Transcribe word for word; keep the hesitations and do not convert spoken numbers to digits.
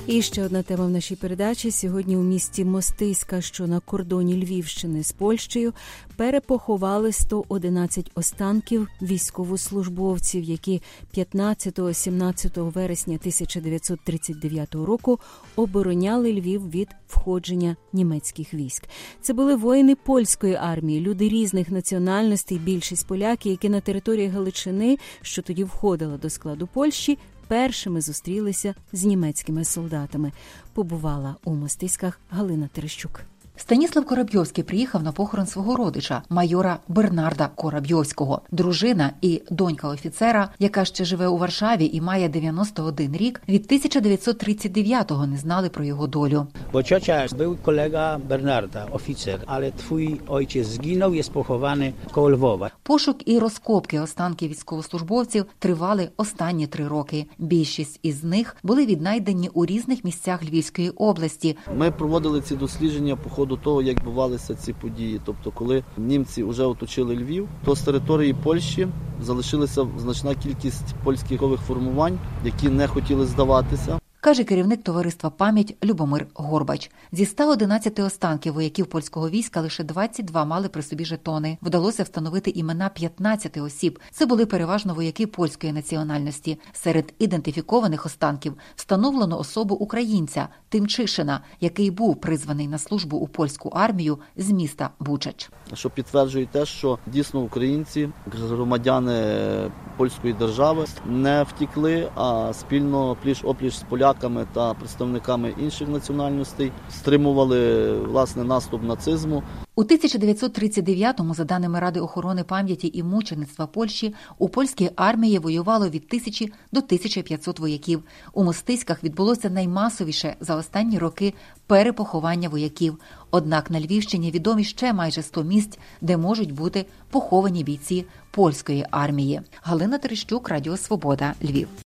І ще одна тема в нашій передачі. Сьогодні у місті Мостиська, що на кордоні Львівщини з Польщею, перепоховали сто одинадцять останків військовослужбовців, які п'ятнадцятого-сімнадцятого вересня тисяча дев'ятсот тридцять дев'ятого року обороняли Львів від входження німецьких військ. Це були воїни польської армії, люди різних національностей, більшість поляки, які на території Галичини, що тоді входила до складу Польщі, першими зустрілися з німецькими солдатами. Побувала у Мостиськах Галина Терещук. Станіслав Корабйовський приїхав на похорон свого родича, майора Бернарда Корабйовського. Дружина і донька офіцера, яка ще живе у Варшаві і має дев'яносто один рік, від тисяча дев'ятсот тридцять дев'ятого не знали про його долю. Bo ciocia był kolega Bernarda, oficer, ale twój ojciec zginął, jest pochowany koło Lwowa. Пошук і розкопки останків військовослужбовців тривали останні три роки. Більшість із них були віднайдені у різних місцях Львівської області. Ми проводили ці дослідження по ходу до того, як відбувалися ці події. Тобто, коли німці вже оточили Львів, то з території Польщі залишилася значна кількість польських формувань, які не хотіли здаватися. Каже керівник товариства «Пам'ять» Любомир Горбач. Зі ста одинадцяти останків вояків польського війська лише двадцять два мали при собі жетони. Вдалося встановити імена п'ятнадцяти осіб. Це були переважно вояки польської національності. Серед ідентифікованих останків встановлено особу українця Тимчишина, який був призваний на службу у польську армію з міста Бучач. Що підтверджує те, що дійсно українці, громадяни польської держави, не втікли, а спільно пліч-опліч з поляками та представниками інших національностей стримували, власне, наступ нацизму. У тисяча дев'ятсот тридцять дев'ятому, за даними Ради охорони пам'яті і мучеництва Польщі, у польській армії воювало від тисячі до тисячі п'ятсот вояків. У Мостиськах відбулося наймасовіше за останні роки перепоховання вояків. Однак на Львівщині відомі ще майже сто місць, де можуть бути поховані бійці польської армії. Галина Терещук, Радіо Свобода, Львів.